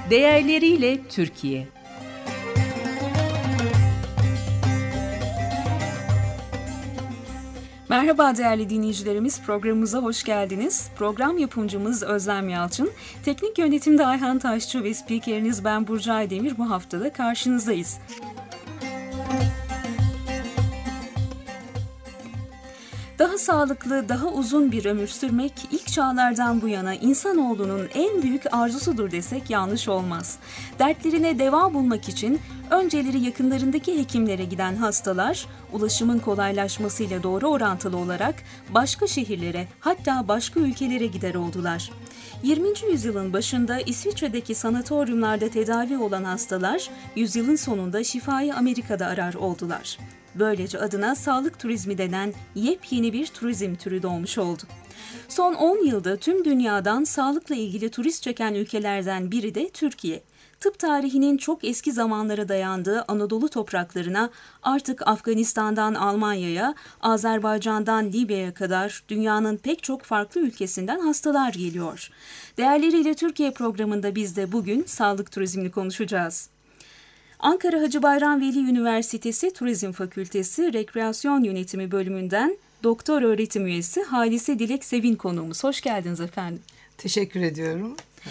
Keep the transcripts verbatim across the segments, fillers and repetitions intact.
Değerleriyle Türkiye. Merhaba değerli dinleyicilerimiz, programımıza hoş geldiniz. Program yapımcımız Özlem Yalçın, teknik yönetimde Ayhan Taşçı ve spikeriniz ben Burcu Aydemir bu haftada karşınızdayız. Daha sağlıklı, daha uzun bir ömür sürmek ilk çağlardan bu yana insanoğlunun en büyük arzusudur desek yanlış olmaz. Dertlerine deva bulmak için önceleri yakınlarındaki hekimlere giden hastalar, ulaşımın kolaylaşmasıyla doğru orantılı olarak başka şehirlere, hatta başka ülkelere gider oldular. yirminci yüzyılın başında İsviçre'deki sanatoryumlarda tedavi olan hastalar, yüzyılın sonunda şifayı Amerika'da arar oldular. Böylece adına sağlık turizmi denen yepyeni bir turizm türü doğmuş oldu. Son on yılda tüm dünyadan sağlıkla ilgili turist çeken ülkelerden biri de Türkiye. Tıp tarihinin çok eski zamanlara dayandığı Anadolu topraklarına artık Afganistan'dan Almanya'ya, Azerbaycan'dan Libya'ya kadar dünyanın pek çok farklı ülkesinden hastalar geliyor. Değerleriyle Türkiye programında biz de bugün sağlık turizmini konuşacağız. Ankara Hacı Bayram Veli Üniversitesi Turizm Fakültesi Rekreasyon Yönetimi bölümünden doktor öğretim üyesi Halise Dilek Sevin konuğumuz. Hoş geldiniz efendim. Teşekkür ediyorum. Ee,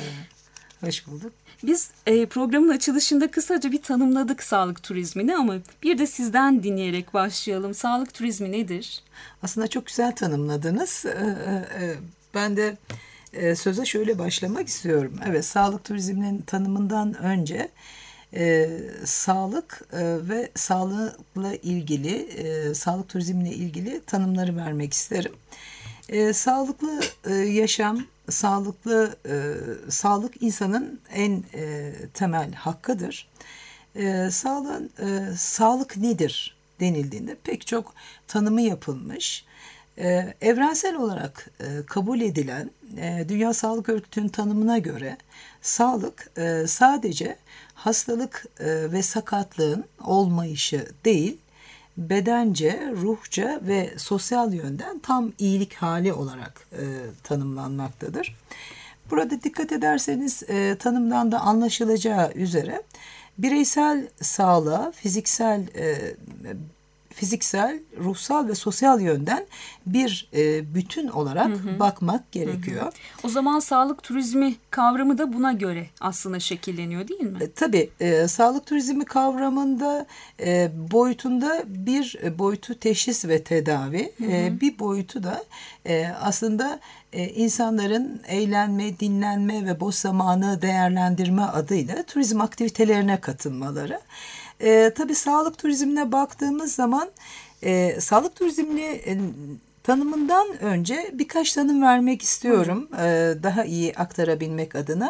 hoş bulduk. Biz e, programın açılışında kısaca bir tanımladık sağlık turizmini ama bir de sizden dinleyerek başlayalım. Sağlık turizmi nedir? Aslında çok güzel tanımladınız. Ee, e, ben de e, söze şöyle başlamak istiyorum. Evet, sağlık turizminin tanımından önce e, sağlık e, ve sağlıkla ilgili, e, sağlık turizmine ilgili tanımları vermek isterim. E, sağlıklı e, yaşam, sağlıklı e, sağlık insanın en e, temel hakkıdır. E, sağlığın e, sağlık nedir denildiğinde pek çok tanımı yapılmış. E, evrensel olarak e, kabul edilen e, Dünya Sağlık Örgütü'nün tanımına göre sağlık e, sadece hastalık e, ve sakatlığın olmayışı değil, bedence, ruhça ve sosyal yönden tam iyilik hali olarak e, tanımlanmaktadır. Burada dikkat ederseniz e, tanımdan da anlaşılacağı üzere bireysel sağlığa, fiziksel e, fiziksel, ruhsal ve sosyal yönden bir e, bütün olarak hı hı. bakmak gerekiyor. Hı hı. O zaman sağlık turizmi kavramı da buna göre aslında şekilleniyor değil mi? E, tabii e, sağlık turizmi kavramında e, boyutunda bir e, boyutu teşhis ve tedavi, hı hı. E, bir boyutu da e, aslında e, insanların eğlenme, dinlenme ve boş zamanı değerlendirme adıyla turizm aktivitelerine katılmaları. E, tabii sağlık turizmine baktığımız zaman e, sağlık turizmini e, tanımından önce birkaç tanım vermek istiyorum e, daha iyi aktarabilmek adına.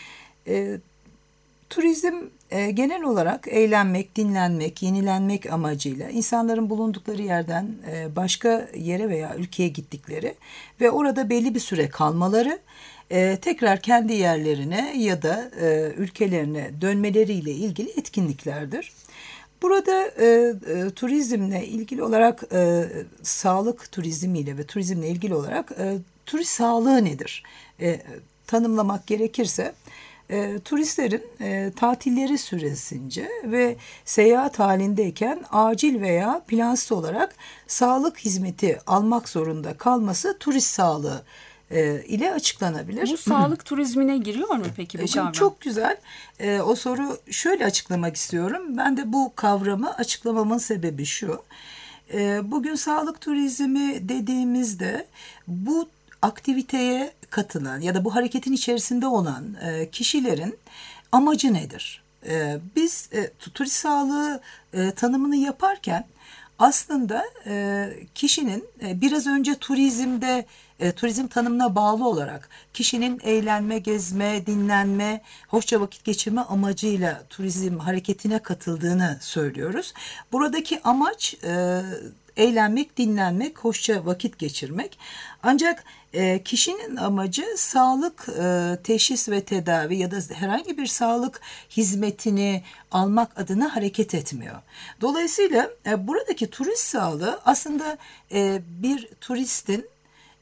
E, turizm e, genel olarak eğlenmek, dinlenmek, yenilenmek amacıyla insanların bulundukları yerden e, başka yere veya ülkeye gittikleri ve orada belli bir süre kalmaları, Ee, tekrar kendi yerlerine ya da e, ülkelerine dönmeleriyle ilgili etkinliklerdir. Burada e, e, turizmle ilgili olarak e, sağlık turizmiyle ve turizmle ilgili olarak e, turist sağlığı nedir? E, tanımlamak gerekirse e, turistlerin e, tatilleri süresince ve seyahat halindeyken acil veya plansız olarak sağlık hizmeti almak zorunda kalması turist sağlığı E, ile açıklanabilir. Bu sağlık turizmine giriyor mu peki bu Şimdi kavram? çok güzel. E, o soru şöyle açıklamak istiyorum. Ben de bu kavramı açıklamamın sebebi şu. E, bugün sağlık turizmi dediğimizde bu aktiviteye katılan ya da bu hareketin içerisinde olan e, kişilerin amacı nedir? E, biz e, turist sağlığı e, tanımını yaparken aslında e, kişinin e, biraz önce turizmde e, turizm tanımına bağlı olarak kişinin eğlenme, gezme, dinlenme, hoşça vakit geçirme amacıyla turizm hareketine katıldığını söylüyoruz. Buradaki amaç e, eğlenmek, dinlenmek, hoşça vakit geçirmek. Ancak e, kişinin amacı sağlık e, teşhis ve tedavi ya da herhangi bir sağlık hizmetini almak adına hareket etmiyor. Dolayısıyla e, buradaki turist sağlığı aslında e, bir turistin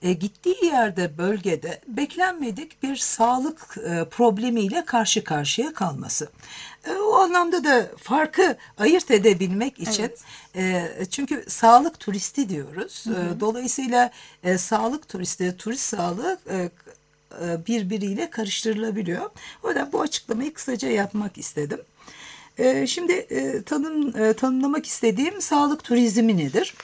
e, gittiği yerde, bölgede beklenmedik bir sağlık e, problemiyle karşı karşıya kalması. E, o anlamda da farkı ayırt edebilmek için, evet. e, çünkü sağlık turisti diyoruz. Hı hı. E, dolayısıyla e, sağlık turisti, turist sağlığı e, birbiriyle karıştırılabiliyor. O yüzden bu açıklamayı kısaca yapmak istedim. E, şimdi e, tanım, e, tanımlamak istediğim sağlık turizmi nedir?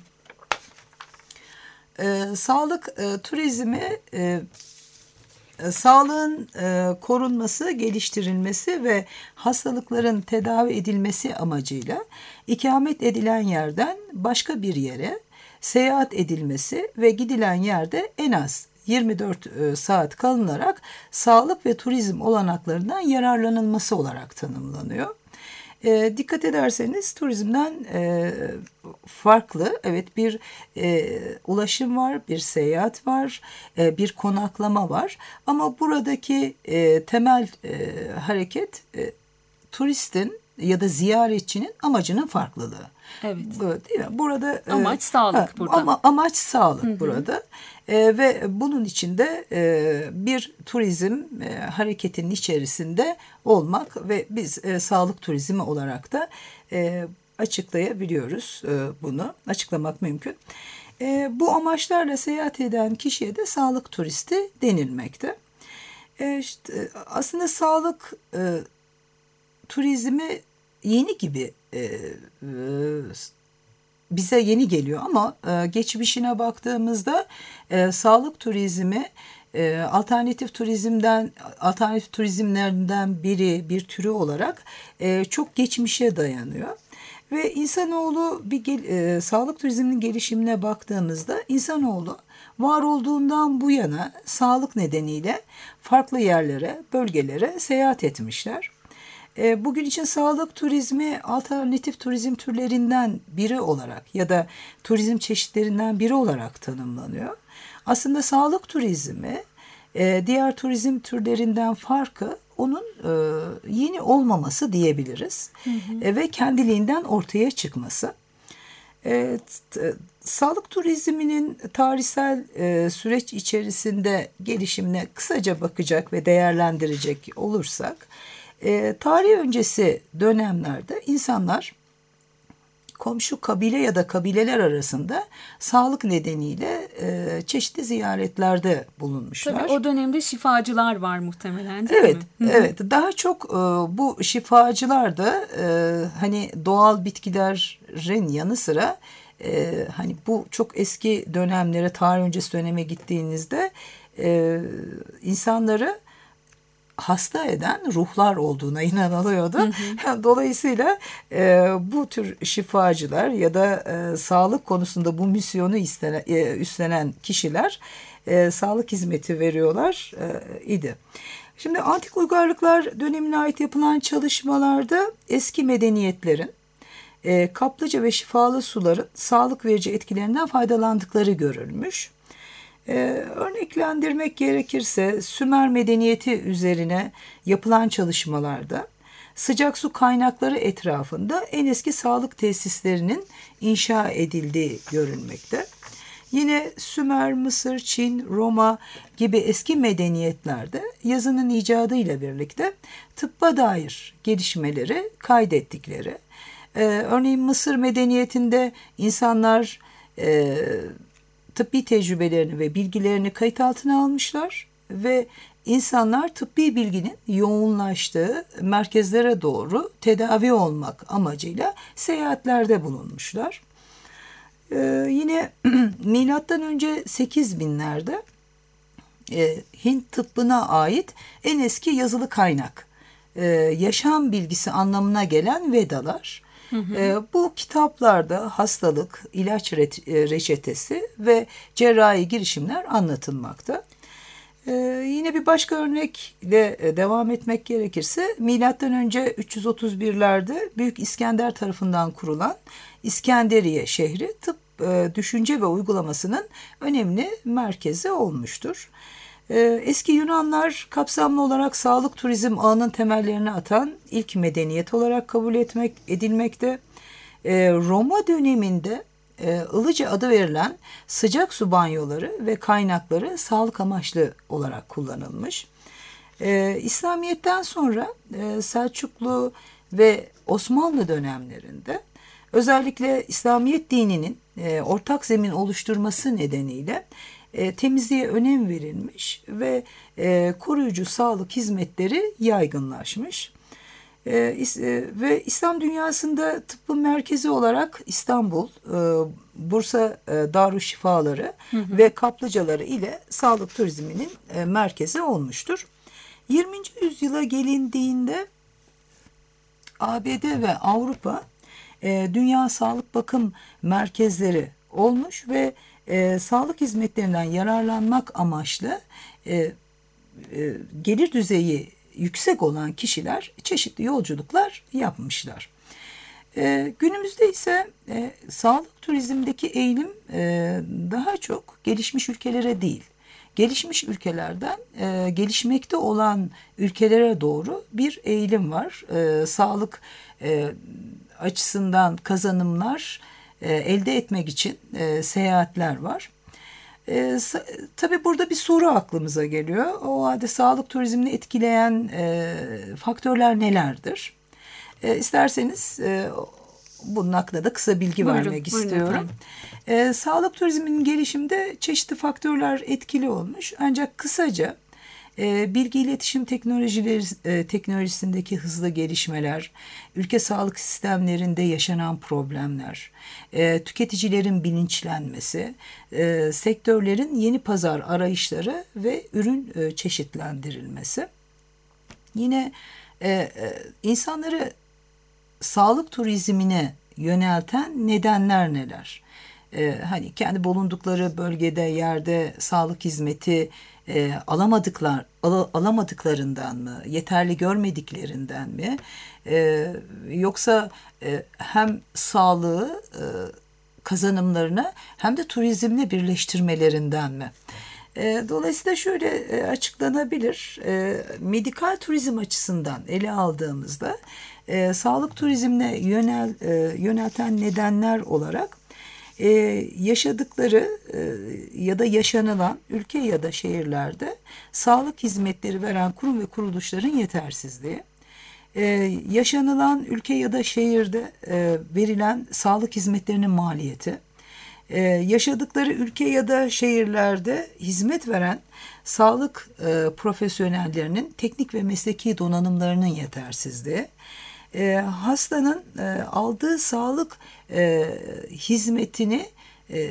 e, sağlık e, turizmi e, e, sağlığın e, korunması, geliştirilmesi ve hastalıkların tedavi edilmesi amacıyla ikamet edilen yerden başka bir yere seyahat edilmesi ve gidilen yerde en az yirmi dört saat kalınarak sağlık ve turizm olanaklarından yararlanılması olarak tanımlanıyor. E, dikkat ederseniz turizmden e, farklı, evet, bir e, ulaşım var, bir seyahat var, e, bir konaklama var. Ama buradaki e, temel e, hareket e, turistin ya da ziyaretçinin amacının farklılığı. Evet. Değil mi? Burada amaç e, sağlık ha, burada. Ama amaç sağlık Hı hı. burada. E, ve bunun içinde e, bir turizm e, hareketinin içerisinde olmak ve biz e, sağlık turizmi olarak da e, açıklayabiliyoruz e, bunu. Açıklamak mümkün. E, bu amaçlarla seyahat eden kişiye de sağlık turisti denilmekte. E, işte, aslında sağlık e, turizmi yeni gibi e, e, bize yeni geliyor ama e, geçmişine baktığımızda e, sağlık turizmi e, alternatif turizmden alternatif turizmlerden biri, bir türü olarak e, çok geçmişe dayanıyor. Ve insanoğlu bir gel, e, sağlık turizminin gelişimine baktığımızda insanoğlu var olduğundan bu yana sağlık nedeniyle farklı yerlere, bölgelere seyahat etmişler. Bugün için sağlık turizmi alternatif turizm türlerinden biri olarak ya da turizm çeşitlerinden biri olarak tanımlanıyor. Aslında sağlık turizmi diğer turizm türlerinden farkı onun yeni olmaması diyebiliriz. Hı hı. Ve kendiliğinden ortaya çıkması. Sağlık turizminin tarihsel süreç içerisinde gelişimine kısaca bakacak ve değerlendirecek olursak, E, tarih öncesi dönemlerde insanlar komşu kabile ya da kabileler arasında sağlık nedeniyle e, çeşitli ziyaretlerde bulunmuşlar. Tabii o dönemde şifacılar var muhtemelen, değil evet, mi? Evet, daha çok e, bu şifacılar da e, hani doğal bitkilerin yanı sıra e, hani bu çok eski dönemlere, tarih öncesi döneme gittiğinizde e, insanları hasta eden ruhlar olduğuna inanılıyordu. Hı hı. Dolayısıyla e, bu tür şifacılar ya da e, sağlık konusunda bu misyonu istene, e, üstlenen kişiler e, sağlık hizmeti veriyorlar e, idi. Şimdi antik uygarlıklar dönemine ait yapılan çalışmalarda eski medeniyetlerin e, kaplıca ve şifalı suların sağlık verici etkilerinden faydalandıkları görülmüş. Ee, örneklendirmek gerekirse Sümer medeniyeti üzerine yapılan çalışmalarda sıcak su kaynakları etrafında en eski sağlık tesislerinin inşa edildiği görülmekte. Yine Sümer, Mısır, Çin, Roma gibi eski medeniyetlerde yazının icadıyla birlikte tıbba dair gelişmeleri kaydettikleri. Ee, örneğin Mısır medeniyetinde insanlar e, tıbbi tecrübelerini ve bilgilerini kayıt altına almışlar ve insanlar tıbbi bilginin yoğunlaştığı merkezlere doğru tedavi olmak amacıyla seyahatlerde bulunmuşlar. Ee, yine milattan önce sekiz binlerde e, Hint tıbbına ait en eski yazılı kaynak, e, yaşam bilgisi anlamına gelen Vedalar. Hı hı. E, bu kitaplarda hastalık, ilaç reçetesi ve cerrahi girişimler anlatılmakta. E, yine bir başka örnekle devam etmek gerekirse milattan önce üç yüz otuz birlerde Büyük İskender tarafından kurulan İskenderiye şehri tıp, e, düşünce ve uygulamasının önemli merkezi olmuştur. Eski Yunanlar kapsamlı olarak sağlık turizm ağının temellerini atan ilk medeniyet olarak kabul etmek edilmekte. Roma döneminde e, ılıca adı verilen sıcak su banyoları ve kaynakları sağlık amaçlı olarak kullanılmış. E, İslamiyet'ten sonra e, Selçuklu ve Osmanlı dönemlerinde özellikle İslamiyet dininin e, ortak zemin oluşturması nedeniyle e, temizliğe önem verilmiş ve e, koruyucu sağlık hizmetleri yaygınlaşmış. E, e, ve İslam dünyasında tıbbın merkezi olarak İstanbul, e, Bursa e, Darüşşifaları hı hı. ve kaplıcaları ile sağlık turizminin e, merkezi olmuştur. yirminci yüzyıla gelindiğinde A B D ve Avrupa e, dünya sağlık bakım merkezleri olmuş ve e, sağlık hizmetlerinden yararlanmak amaçlı e, e, gelir düzeyi yüksek olan kişiler çeşitli yolculuklar yapmışlar. E, günümüzde ise e, sağlık turizmdeki eğilim e, daha çok gelişmiş ülkelere değil, gelişmiş ülkelerden e, gelişmekte olan ülkelere doğru bir eğilim var. E, sağlık e, açısından kazanımlar e, elde etmek için e, seyahatler var. E, tabii burada bir soru aklımıza geliyor. O halde sağlık turizmini etkileyen e, faktörler nelerdir? E, isterseniz e, bunun hakkında da kısa bilgi buyurun, vermek buyurun istiyorum. E, sağlık turizminin gelişiminde çeşitli faktörler etkili olmuş. Ancak kısaca e, bilgi iletişim teknolojileri e, teknolojisindeki hızlı gelişmeler, ülke sağlık sistemlerinde yaşanan problemler, e, tüketicilerin bilinçlenmesi, e, sektörlerin yeni pazar arayışları ve ürün e, çeşitlendirilmesi. Yine e, e, insanları sağlık turizmine yönelten nedenler neler? Ee, hani kendi bulundukları bölgede, yerde sağlık hizmeti e, alamadıklar, al, alamadıklarından mı, yeterli görmediklerinden mi? Ee, yoksa e, hem sağlığı e, kazanımlarını hem de turizmle birleştirmelerinden mi? E, dolayısıyla şöyle e, açıklanabilir. E, medikal turizm açısından ele aldığımızda e, sağlık turizmine yönel e, yönelten nedenler olarak e, yaşadıkları e, ya da yaşanılan ülke ya da şehirlerde sağlık hizmetleri veren kurum ve kuruluşların yetersizliği, e, yaşanılan ülke ya da şehirde e, verilen sağlık hizmetlerinin maliyeti, Ee, yaşadıkları ülke ya da şehirlerde hizmet veren sağlık e, profesyonellerinin teknik ve mesleki donanımlarının yetersizliği, e, hastanın e, aldığı sağlık e, hizmetini e,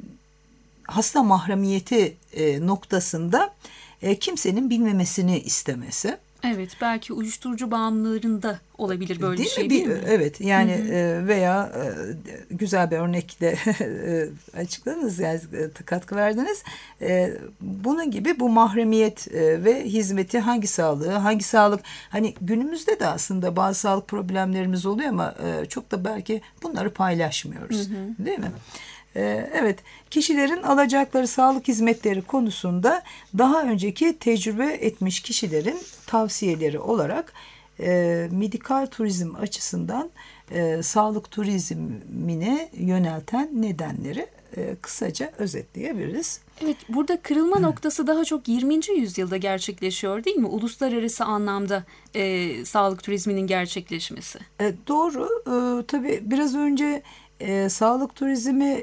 hasta mahremiyeti e, noktasında e, kimsenin bilmemesini istemesi. Evet, belki uyuşturucu bağımlılarında olabilir böyle değil bir şey mi? değil mi? Evet, yani hı hı. E, veya e, güzel bir örnekle açıkladınız, yani katkı verdiniz. E, bunun gibi bu mahremiyet e, ve hizmeti hangi sağlığı, hangi sağlık, hani günümüzde de aslında bazı sağlık problemlerimiz oluyor ama e, çok da belki bunları paylaşmıyoruz, hı hı. değil mi? Evet, kişilerin alacakları sağlık hizmetleri konusunda daha önceki tecrübe etmiş kişilerin tavsiyeleri olarak e, medikal turizm açısından e, sağlık turizmine yönelten nedenleri e, kısaca özetleyebiliriz. Evet, burada kırılma noktası daha çok yirminci yüzyılda gerçekleşiyor değil mi? Uluslararası anlamda e, sağlık turizminin gerçekleşmesi. E, doğru, e, tabii biraz önce E, sağlık turizmi e,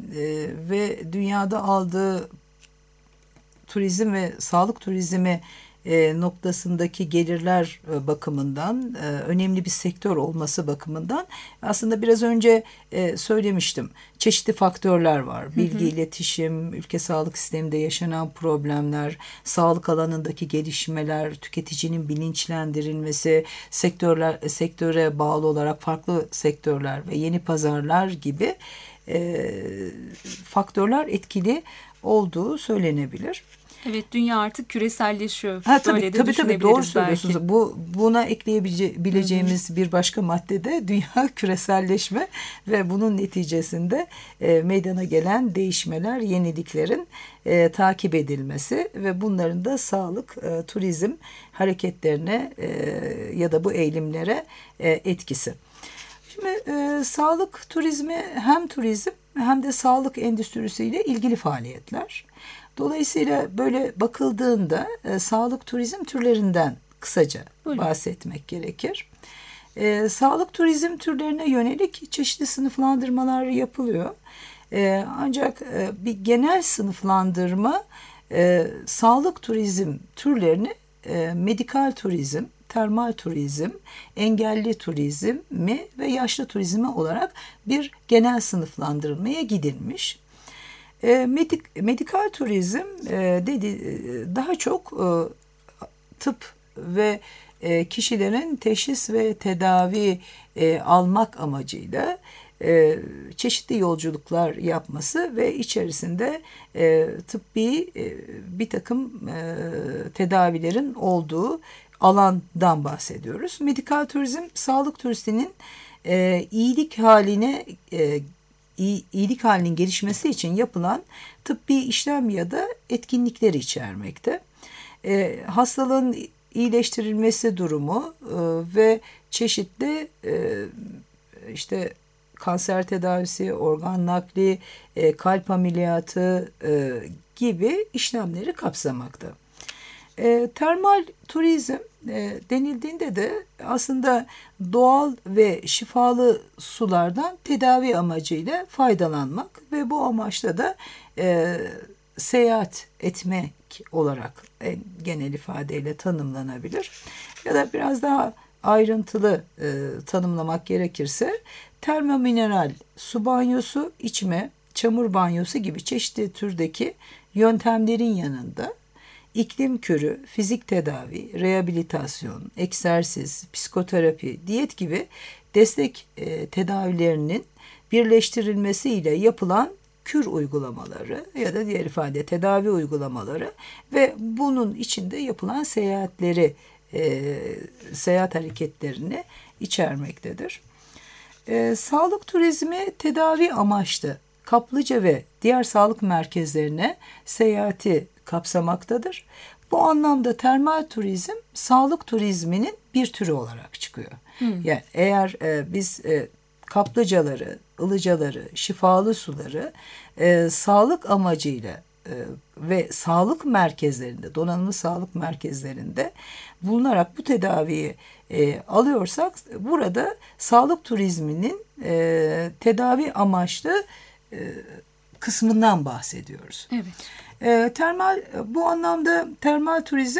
ve dünyada aldığı turizm ve sağlık turizmi e, noktasındaki gelirler e, bakımından e, önemli bir sektör olması bakımından aslında biraz önce e, söylemiştim. Çeşitli faktörler var. Bilgi, hı hı. iletişim, ülke sağlık sisteminde yaşanan problemler, sağlık alanındaki gelişmeler, tüketicinin bilinçlendirilmesi, sektörler sektöre bağlı olarak farklı sektörler ve yeni pazarlar gibi e, faktörler etkili olduğu söylenebilir. Evet, dünya artık küreselleşiyor. Ha, tabii, Böyle de tabii tabii doğru söylüyorsunuz. Belki. Bu buna ekleyebileceğimiz bir başka madde de dünya küreselleşme ve bunun neticesinde e, meydana gelen değişmeler, yeniliklerin e, takip edilmesi ve bunların da sağlık, e, turizm hareketlerine e, ya da bu eğilimlere e, etkisi. Şimdi e, sağlık turizmi hem turizm hem de sağlık endüstrisiyle ilgili faaliyetler. Dolayısıyla böyle bakıldığında e, sağlık turizm türlerinden kısaca Buyurun. bahsetmek gerekir. E, sağlık turizm türlerine yönelik çeşitli sınıflandırmalar yapılıyor. E, ancak e, bir genel sınıflandırma e, sağlık turizm türlerini e, medikal turizm, termal turizm, engelli turizmi ve yaşlı turizmi olarak bir genel sınıflandırmaya gidilmiş. E, medik, medikal turizm e, dedi daha çok e, tıp ve e, kişilerin teşhis ve tedavi e, almak amacıyla e, çeşitli yolculuklar yapması ve içerisinde e, tıbbi e, bir takım e, tedavilerin olduğu alandan bahsediyoruz. Medikal turizm, sağlık turistinin e, iyilik haline e, iyilik halinin gelişmesi için yapılan tıbbi işlem ya da etkinlikleri içermekte. E, hastalığın iyileştirilmesi durumu e, ve çeşitli e, işte kanser tedavisi, organ nakli, e, kalp ameliyatı e, gibi işlemleri kapsamakta. E, termal turizm e, denildiğinde de aslında doğal ve şifalı sulardan tedavi amacıyla faydalanmak ve bu amaçla da e, seyahat etmek olarak en genel ifadeyle tanımlanabilir. Ya da biraz daha ayrıntılı e, tanımlamak gerekirse termomineral su banyosu, içme, çamur banyosu gibi çeşitli türdeki yöntemlerin yanında iklim kürü, fizik tedavi, rehabilitasyon, egzersiz, psikoterapi, diyet gibi destek e, tedavilerinin birleştirilmesiyle yapılan kür uygulamaları ya da diğer ifade tedavi uygulamaları ve bunun içinde yapılan seyahatleri, e, seyahat hareketlerini içermektedir. E, sağlık turizmi tedavi amaçlı kaplıca ve diğer sağlık merkezlerine seyahati kapsamaktadır. Bu anlamda termal turizm sağlık turizminin bir türü olarak çıkıyor. Hmm. Yani eğer e, biz e, kaplıcaları, ılıcaları, şifalı suları e, sağlık amacıyla e, ve sağlık merkezlerinde, donanımlı sağlık merkezlerinde bulunarak bu tedaviyi e, alıyorsak burada sağlık turizminin e, tedavi amaçlı e, kısmından bahsediyoruz. Evet. E, termal bu anlamda termal turizm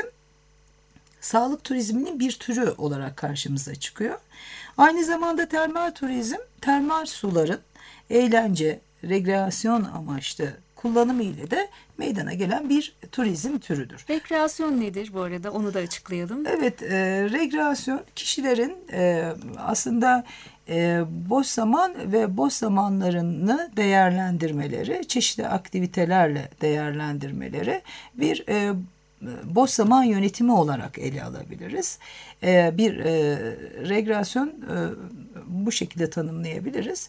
sağlık turizminin bir türü olarak karşımıza çıkıyor. Aynı zamanda termal turizm termal suların eğlence, rekreasyon amaçlı kullanımı ile de meydana gelen bir turizm türüdür. Rekreasyon nedir bu arada? Onu da açıklayalım. Evet, e, rekreasyon kişilerin e, aslında e, boş zaman ve boş zamanlarını değerlendirmeleri, çeşitli aktivitelerle değerlendirmeleri bir e, boş zaman yönetimi olarak ele alabiliriz. E, bir e, rekreasyon e, bu şekilde tanımlayabiliriz.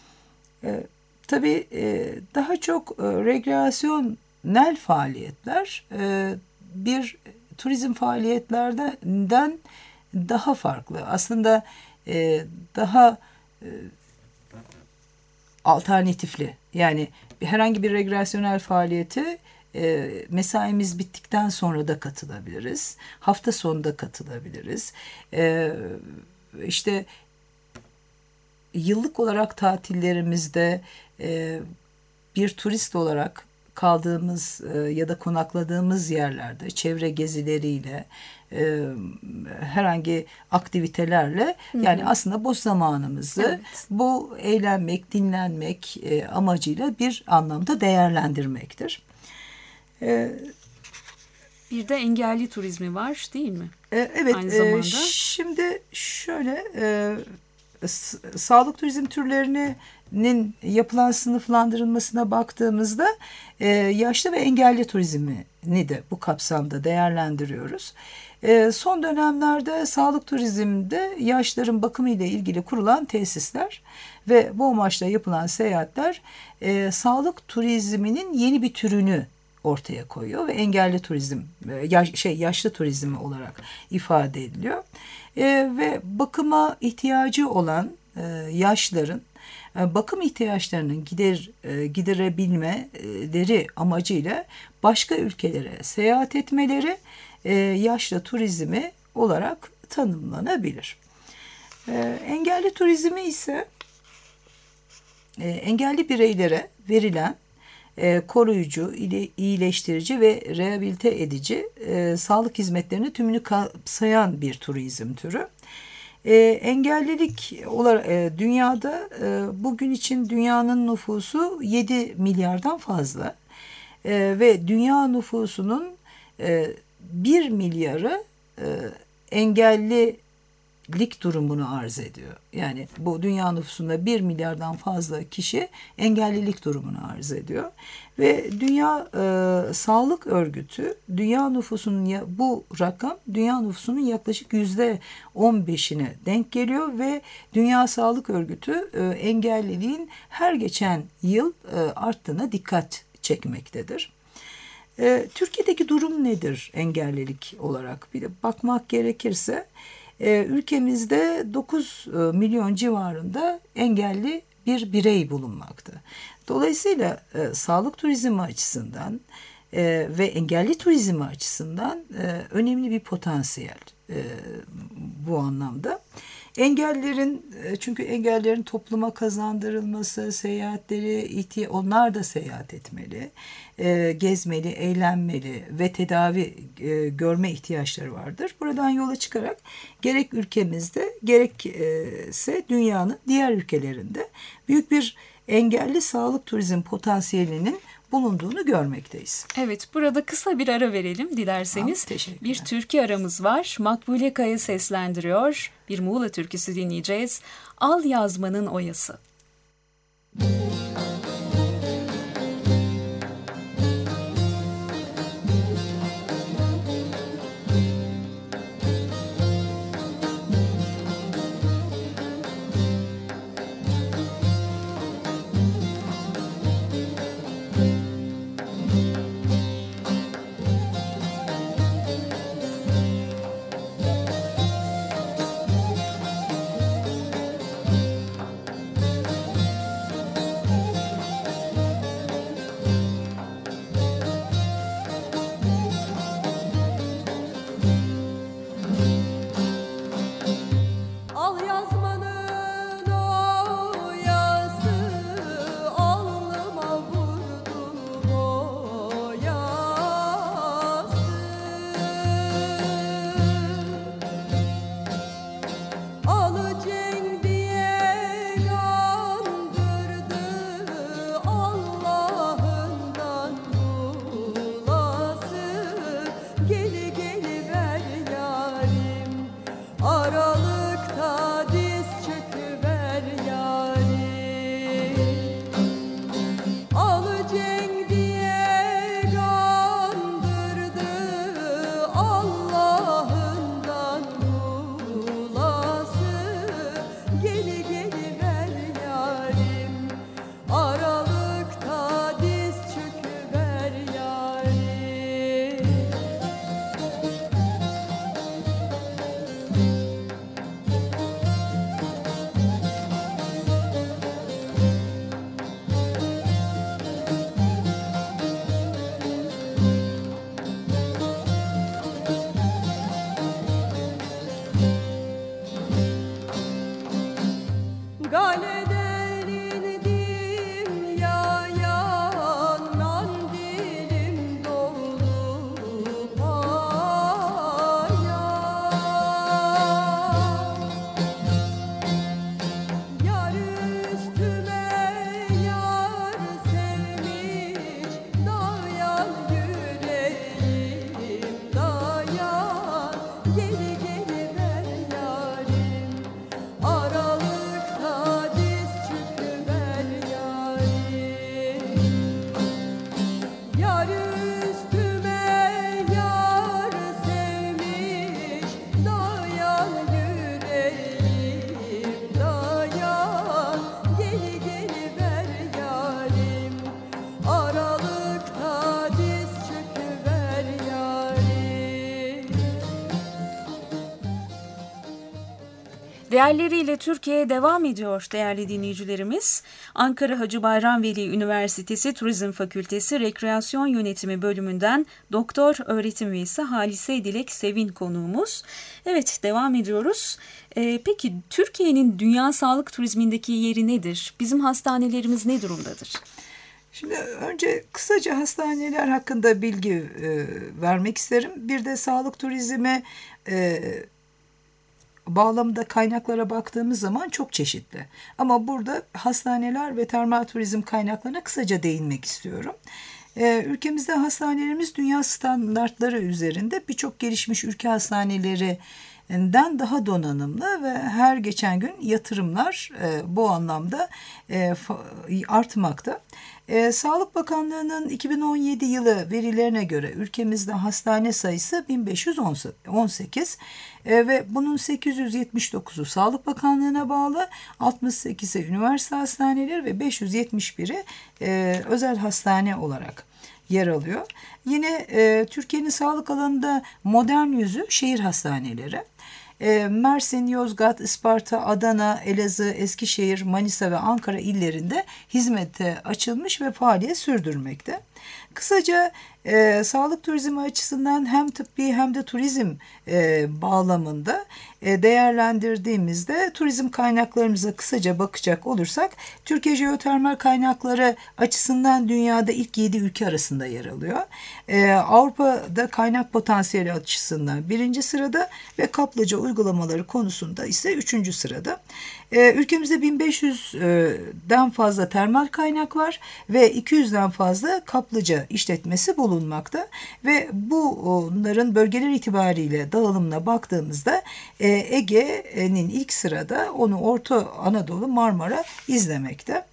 E, tabii e, daha çok e, rekreasyonel faaliyetler e, bir turizm faaliyetlerden daha farklı. Aslında e, daha e, alternatifli. Yani herhangi bir rekreasyonel faaliyeti e, mesaimiz bittikten sonra da katılabiliriz. Hafta sonu da katılabiliriz. E, işte yıllık olarak tatillerimizde e, bir turist olarak kaldığımız e, ya da konakladığımız yerlerde çevre gezileriyle e, herhangi aktivitelerle Hı-hı. yani aslında boş zamanımızı evet. bu eğlenmek, dinlenmek e, amacıyla bir anlamda değerlendirmektir. E, bir de engelli turizmi var değil mi? E, evet. Aynı zamanda. E, şimdi şöyle e, sağlık turizm türlerinin yapılan sınıflandırılmasına baktığımızda e, yaşlı ve engelli turizmini de bu kapsamda değerlendiriyoruz. E, son dönemlerde sağlık turizminde yaşlıların bakımı ile ilgili kurulan tesisler ve bu amaçla yapılan seyahatler e, sağlık turizminin yeni bir türünü ortaya koyuyor ve engelli turizm, yaş, şey yaşlı turizm olarak ifade ediliyor. E, ve bakıma ihtiyacı olan e, yaşların e, bakım ihtiyaçlarının gider e, giderebilmeleri amacıyla başka ülkelere seyahat etmeleri e, yaşlı turizmi olarak tanımlanabilir. E, engelli turizmi ise e, engelli bireylere verilen e, koruyucu, iyileştirici ve rehabilite edici e, sağlık hizmetlerini tümünü kapsayan bir turizm türü. E, engellilik olarak e, dünyada e, bugün için dünyanın nüfusu yedi milyardan fazla e, ve dünya nüfusunun e, bir milyarı e, engellilik durumunu arz ediyor. Yani bu dünya nüfusunda bir milyardan fazla kişi engellilik durumunu arz ediyor. Ve Dünya e, Sağlık Örgütü dünya nüfusunun ya, bu rakam dünya nüfusunun yaklaşık yüzde on beşine denk geliyor ve Dünya Sağlık Örgütü e, engelliliğin her geçen yıl e, arttığına dikkat çekmektedir. E, Türkiye'deki durum nedir engellilik olarak? Bir de bakmak gerekirse e, ülkemizde dokuz milyon civarında engelli bir birey bulunmakta. Dolayısıyla e, sağlık turizmi açısından e, ve engelli turizmi açısından e, önemli bir potansiyel e, bu anlamda. Engellerin e, çünkü engellerin topluma kazandırılması, seyahatleri, ihtiya- onlar da seyahat etmeli, e, gezmeli, eğlenmeli ve tedavi e, görme ihtiyaçları vardır. Buradan yola çıkarak gerek ülkemizde gerekse dünyanın diğer ülkelerinde büyük bir engelli sağlık turizm potansiyelinin bulunduğunu görmekteyiz. Evet, burada kısa bir ara verelim dilerseniz. Tamam, bir türkü aramız var. Makbule Kaya seslendiriyor. Bir Muğla türküsü dinleyeceğiz. Al yazmanın oyası. Değerleriyle Türkiye devam ediyor değerli dinleyicilerimiz. Ankara Hacı Bayram Veli Üniversitesi Turizm Fakültesi Rekreasyon Yönetimi bölümünden Doktor Öğretim Üyesi Halise Dilek Sevin konuğumuz. Evet, devam ediyoruz. Ee, peki Türkiye'nin dünya sağlık turizmindeki yeri nedir? Bizim hastanelerimiz ne durumdadır? Şimdi önce kısaca hastaneler hakkında bilgi e, vermek isterim. Bir de sağlık turizmi e, bağlamında kaynaklara baktığımız zaman çok çeşitli. Ama burada hastaneler ve termal turizm kaynaklarına kısaca değinmek istiyorum. Ee, ülkemizde hastanelerimiz dünya standartları üzerinde birçok gelişmiş ülke hastanelerinden daha donanımlı ve her geçen gün yatırımlar e, bu anlamda e, artmakta. E, Sağlık Bakanlığı'nın iki bin on yedi yılı verilerine göre ülkemizde hastane sayısı bin beş yüz on sekiz e, ve bunun sekiz yüz yetmiş dokuzu Sağlık Bakanlığı'na bağlı, altmış sekizi üniversite hastaneleri ve beş yüz yetmiş biri e, özel hastane olarak yer alıyor. Yine e, Türkiye'nin sağlık alanında modern yüzü şehir hastaneleri. Mersin, Yozgat, Isparta, Adana, Elazığ, Eskişehir, Manisa ve Ankara illerinde hizmete açılmış ve faaliyet sürdürmekte. Kısaca e, sağlık turizmi açısından hem tıbbi hem de turizm e, bağlamında e, değerlendirdiğimizde turizm kaynaklarımıza kısaca bakacak olursak Türkiye jeotermal kaynakları açısından dünyada ilk yedi ülke arasında yer alıyor. E, Avrupa'da kaynak potansiyeli açısından birinci sırada ve kaplıca uygulamaları konusunda ise üçüncü sırada. E, ülkemizde bin beş yüzden fazla termal kaynak var ve iki yüzden fazla kaplıca işletmesi bulunmakta ve bunların bölgeler itibariyle dağılımına baktığımızda e, Ege'nin ilk sırada, onu Orta Anadolu, Marmara izlemekte.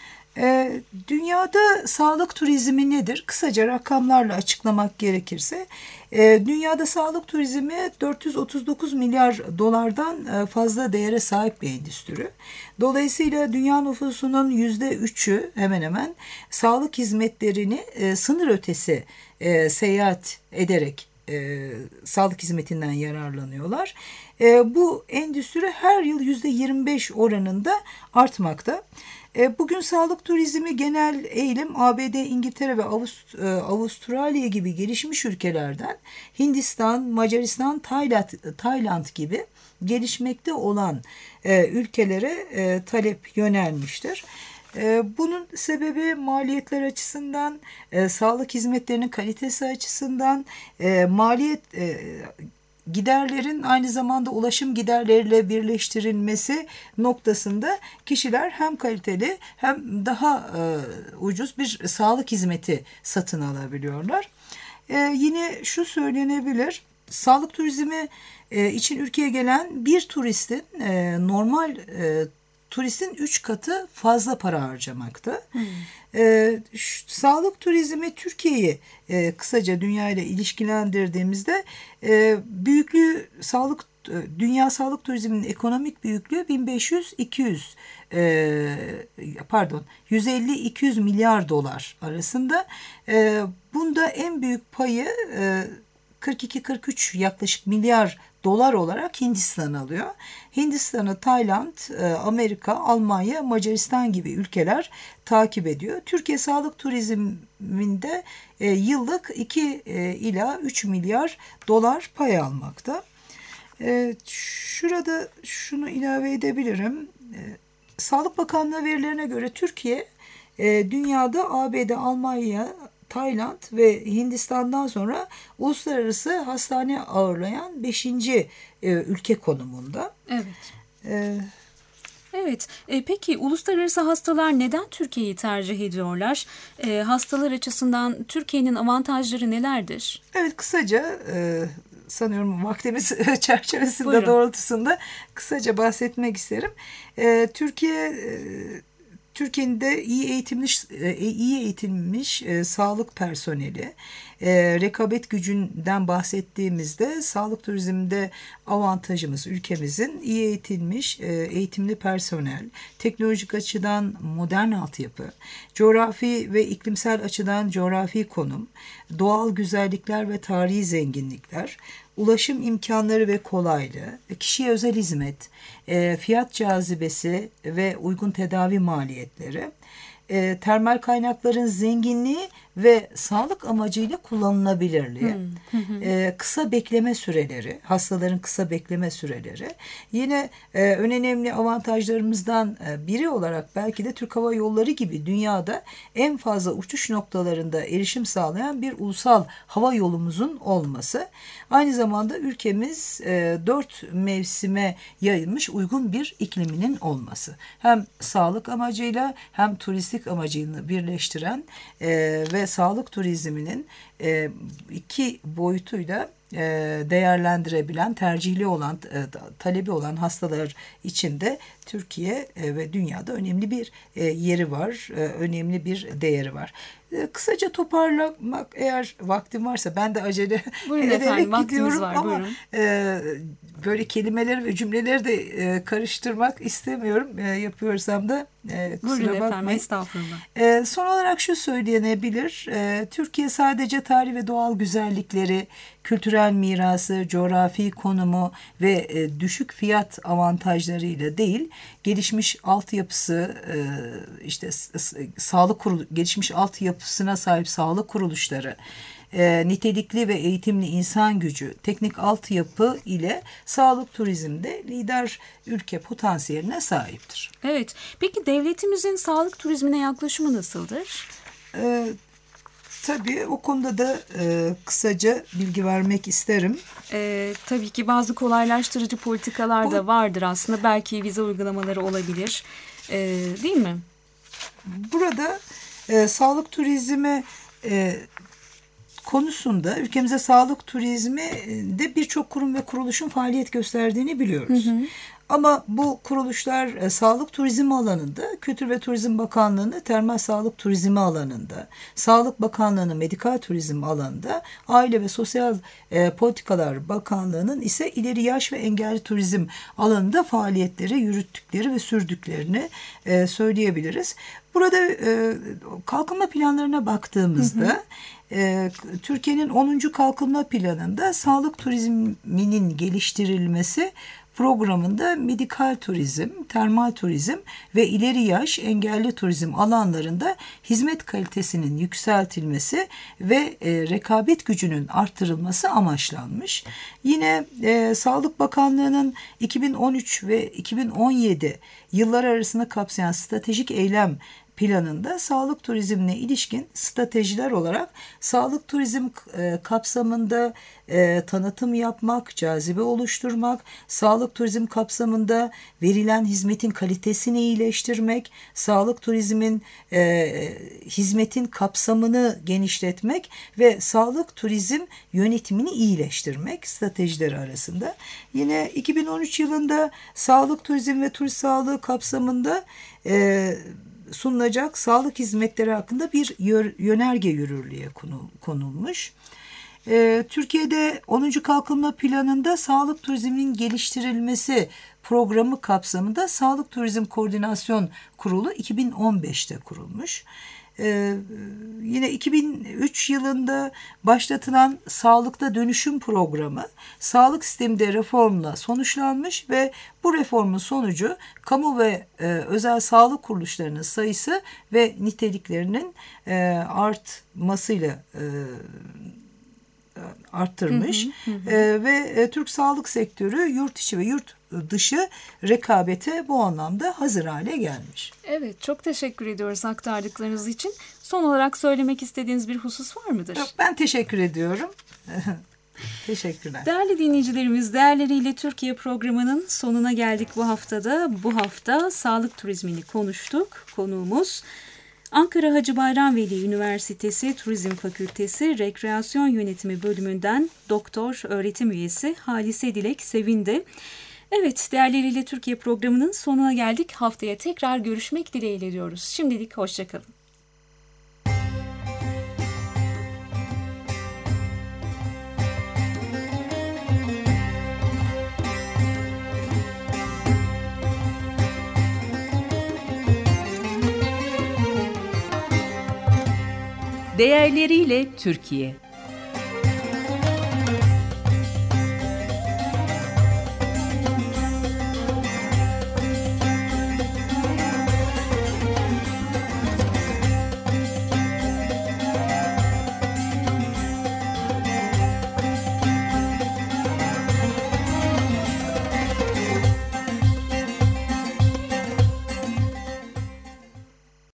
E, dünyada sağlık turizmi nedir? Kısaca rakamlarla açıklamak gerekirse e, dünyada sağlık turizmi dört yüz otuz dokuz milyar dolardan fazla değere sahip bir endüstri. Dolayısıyla dünya nüfusunun yüzde üçü hemen hemen sağlık hizmetlerini e, sınır ötesi e, seyahat ederek e, sağlık hizmetinden yararlanıyorlar. E, bu endüstri her yıl yüzde yirmi beş oranında artmakta. Bugün sağlık turizmi genel eğilim A B D, İngiltere ve Avust- Avustralya gibi gelişmiş ülkelerden Hindistan, Macaristan, Tayland, Tayland gibi gelişmekte olan ülkelere talep yönelmiştir. Bunun sebebi maliyetler açısından, sağlık hizmetlerinin kalitesi açısından, maliyet giderlerin aynı zamanda ulaşım giderleriyle birleştirilmesi noktasında kişiler hem kaliteli hem daha e, ucuz bir sağlık hizmeti satın alabiliyorlar. E, yine şu söylenebilir, sağlık turizmi e, için ülkeye gelen bir turistin e, normal e, turistin üç katı fazla para harcamakta. Hmm. Ee, şu, sağlık turizmi Türkiye'yi e, kısaca dünya ile ilişkilendirdiğimizde e, büyüklüğü sağlık dünya sağlık turizminin ekonomik büyüklüğü bin beş yüz iki yüz e, pardon yüz elli iki yüz milyar dolar arasında. E, bunda en büyük payı e, kırk iki kırk üç yaklaşık milyar dolar olarak Hindistan alıyor. Hindistan'ı Tayland, Amerika, Almanya, Macaristan gibi ülkeler takip ediyor. Türkiye sağlık turizminde yıllık iki ila üç milyar dolar pay almakta. Şurada şunu ilave edebilirim. Sağlık Bakanlığı verilerine göre Türkiye dünyada A B D, Almanya, Tayland ve Hindistan'dan sonra uluslararası hastane ağırlayan beşinci e, ülke konumunda. Evet. Ee, evet. E, peki uluslararası hastalar neden Türkiye'yi tercih ediyorlar? E, hastalar açısından Türkiye'nin avantajları nelerdir? Evet, kısaca e, sanıyorum vaktimiz çerçevesinde Buyurun. Doğrultusunda kısaca bahsetmek isterim. E, Türkiye e, Türkiye'nin de iyi eğitilmiş, iyi eğitilmiş e, sağlık personeli, e, rekabet gücünden bahsettiğimizde sağlık turizminde avantajımız ülkemizin iyi eğitilmiş, e, eğitimli personel, teknolojik açıdan modern altyapı, coğrafi ve iklimsel açıdan coğrafi konum, doğal güzellikler ve tarihi zenginlikler, ulaşım imkanları ve kolaylığı, kişiye özel hizmet, e, fiyat cazibesi ve uygun tedavi maliyetleri, e, termal kaynakların zenginliği ve sağlık amacıyla kullanılabilirliği, hmm. Hı hı. E, kısa bekleme süreleri, hastaların kısa bekleme süreleri. Yine e, en önemli avantajlarımızdan e, biri olarak belki de Türk Hava Yolları gibi dünyada en fazla uçuş noktalarında erişim sağlayan bir ulusal hava yolumuzun olması. Aynı zamanda ülkemiz e, dört mevsime yayılmış uygun bir ikliminin olması. Hem sağlık amacıyla hem turistik amacını birleştiren e, ve sağlık turizminin e, iki boyutuyla e, değerlendirebilen, tercihli olan, e, talebi olan hastalar için de Türkiye e, ve dünyada önemli bir e, yeri var, e, önemli bir değeri var. E, kısaca toparlamak, eğer vaktim varsa, ben de acele buyurun ederek efendim, gidiyorum var, ama e, böyle kelimeleri ve cümleleri de e, karıştırmak istemiyorum. E, yapıyorsam da e, kusura buyurun bakmayın. efendim, estağfurullah. E, son olarak şu söylenebilir. E, Türkiye sadece tarih ve doğal güzellikleri, kültürel mirası, coğrafi konumu ve e, düşük fiyat avantajlarıyla değil, gelişmiş altyapısı, e, işte s- sağlık kurulu, gelişmiş altyapısına sahip sağlık kuruluşları, e, nitelikli ve eğitimli insan gücü, teknik altyapı ile sağlık turizmde lider ülke potansiyeline sahiptir. Evet. Peki devletimizin sağlık turizmine yaklaşımı nasıldır? E, Tabii o konuda da e, kısaca bilgi vermek isterim. E, tabii ki bazı kolaylaştırıcı politikalar Bu, da vardır aslında. Belki vize uygulamaları olabilir. E, değil mi? Burada e, sağlık turizmi e, konusunda ülkemize sağlık turizmi de birçok kurum ve kuruluşun faaliyet gösterdiğini biliyoruz. Hı hı. Ama bu kuruluşlar e, sağlık turizmi alanında, Kültür ve Turizm Bakanlığı'nın termal sağlık turizmi alanında, Sağlık Bakanlığı'nın medikal turizm alanında, Aile ve Sosyal e, Politikalar Bakanlığı'nın ise ileri yaş ve engelli turizm alanında faaliyetleri yürüttükleri ve sürdüklerini e, söyleyebiliriz. Burada e, kalkınma planlarına baktığımızda, hı hı. Ee, Türkiye'nin onuncu kalkınma planında sağlık turizminin geliştirilmesi programında medikal turizm, termal turizm ve ileri yaş engelli turizm alanlarında hizmet kalitesinin yükseltilmesi ve e, rekabet gücünün artırılması amaçlanmış. Yine e, Sağlık Bakanlığı'nın iki bin on üç ve iki bin on yedi yıllar arasında kapsayan stratejik eylem planında sağlık turizmine ilişkin stratejiler olarak sağlık turizm e, kapsamında e, tanıtım yapmak, cazibe oluşturmak, sağlık turizm kapsamında verilen hizmetin kalitesini iyileştirmek, sağlık turizmin e, hizmetin kapsamını genişletmek ve sağlık turizm yönetimini iyileştirmek stratejileri arasında. Yine iki bin on üç yılında sağlık turizm ve turist sağlığı kapsamında e, sunulacak sağlık hizmetleri hakkında bir yönerge yürürlüğe konulmuş. Ee, Türkiye'de onuncu Kalkınma Planı'nda sağlık turizminin geliştirilmesi programı kapsamında Sağlık Turizm Koordinasyon Kurulu iki bin on beşte kurulmuş. Ee, yine iki bin üç yılında başlatılan Sağlıkta Dönüşüm Programı sağlık sisteminde reformla sonuçlanmış ve bu reformun sonucu kamu ve e, özel sağlık kuruluşlarının sayısı ve niteliklerinin e, artmasıyla e, arttırmış. Hı hı hı. E, ve e, Türk sağlık sektörü yurt içi ve yurt dışı rekabete bu anlamda hazır hale gelmiş. Evet, çok teşekkür ediyoruz aktardıklarınız için. Son olarak söylemek istediğiniz bir husus var mıdır? Yok, ben teşekkür ediyorum. Teşekkürler. Değerli dinleyicilerimiz, Değerleriyle Türkiye programının sonuna geldik bu haftada. Bu hafta sağlık turizmini konuştuk. Konuğumuz Ankara Hacı Bayram Veli Üniversitesi Turizm Fakültesi Rekreasyon Yönetimi Bölümünden Doktor Öğretim Üyesi Halise Dilek Sevindi. Evet, Değerleriyle Türkiye programının sonuna geldik. Haftaya tekrar görüşmek dileğiyle diyoruz. Şimdilik hoşçakalın. Değerleriyle Türkiye.